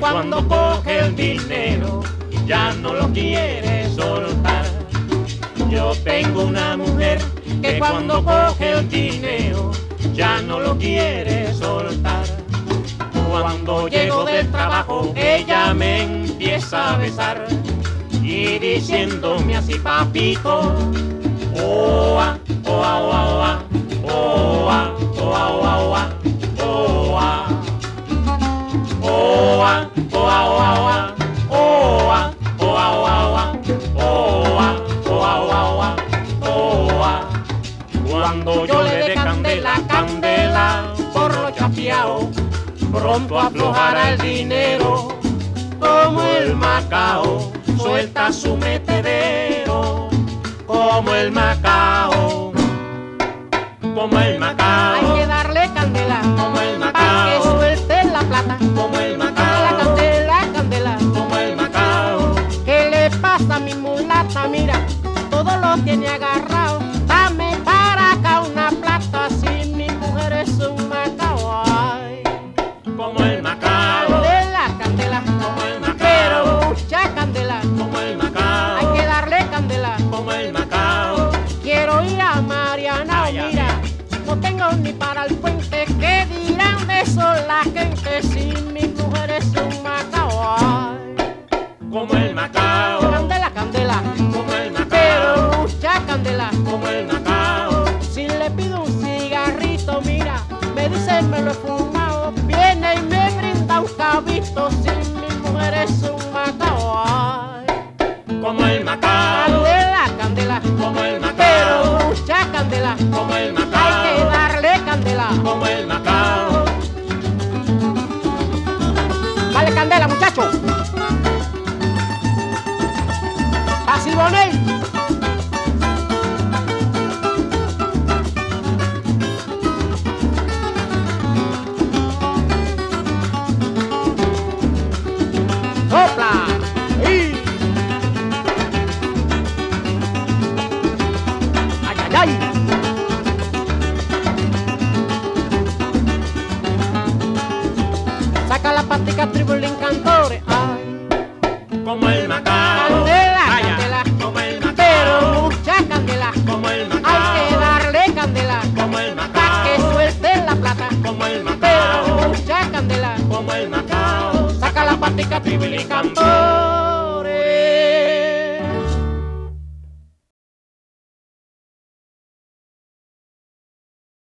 cuando coge el dinero ya no lo quiere soltar. Yo tengo una mujer que cuando coge el dinero ya no lo quiere soltar. Cuando llego del trabajo ella me empieza a besar y diciéndome así, papito, oa, oa, oa, oa, oa, oa, oa, oa, oa, oa, oa, oa, oa, oa, oa, oa, oa, oa. Cuando yo le dé candela, candela por lo chapeao, pronto aflojará el dinero como el Macao, suelta su metedero como el Macao, como el Macao. Hay que darle candela como el para Macao, que suelte la plata. como el La Macao, candela, candela. como el Macao. ¿Qué le pasa a mi mulata? Mira, todo lo tiene agarrado. Dame para acá una plata, si mi mujer es un Macao. Ay, Como el Macao, candela, candela, como el Macao, pero mucha candela. como el Macao, Hay que darle candela. como el Macao. Quiero ir a Mariana, Ay, ay, mira, no tengo ni para el puente. ¿Qué dirán de eso la gente si mi mujer es un Macao? Ay, Como el Macao, candela, candela, como el Macao, pero mucha candela. como el Macao. Si le pido un cigarrito, mira, me dice me lo he fumado. Viene y me brinda un cabito, si mi mujer es un Macao. Ay, Como el Macao, candela, candela, como el Macao, pero mucha candela. como el Hay que Macao, darle candela. como el Macao. Dale candela, muchacho. A Silvonel. Sopla. ¡Y! ¡Ay, ay, ay! Saca la patica, tribulín, cantores. Ay, Como el Macao, candela, vaya, candela, como el pero Macao, mucha candela. como el Hay que Macao, darle candela como el para que Macao, suelte la plata. como el Pero Macao, mucha candela. como el Macao. Saca la patica, tribulín, cantores.